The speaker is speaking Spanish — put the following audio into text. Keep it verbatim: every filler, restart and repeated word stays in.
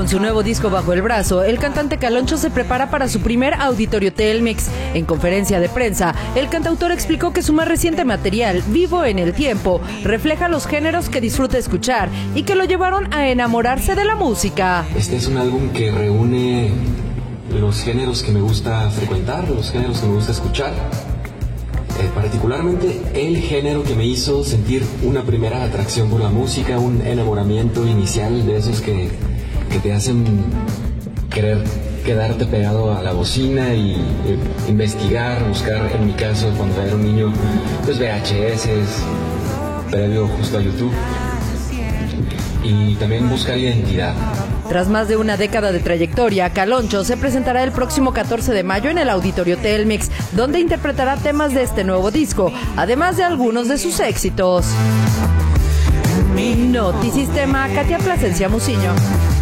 su nuevo disco bajo el brazo, el cantante Caloncho se prepara para su primer auditorio Telmex. En conferencia de prensa, el cantautor explicó que su más reciente material, Vivo en el Tiempo, refleja los géneros que disfruta escuchar y que lo llevaron a enamorarse de la música. Este es un álbum que reúne los géneros que me gusta frecuentar, los géneros que me gusta escuchar. Eh, particularmente el género que me hizo sentir una primera atracción por la música, un enamoramiento inicial de esos que, que te hacen querer quedarte pegado a la bocina y eh, investigar, buscar, en mi caso cuando era un niño, pues V H S, previo justo a YouTube, y también buscar identidad. Tras más de una década de trayectoria, Caloncho se presentará el próximo catorce de mayo en el Auditorio Telmex, donde interpretará temas de este nuevo disco, además de algunos de sus éxitos. Notisistema, Katia Plasencia Muciño.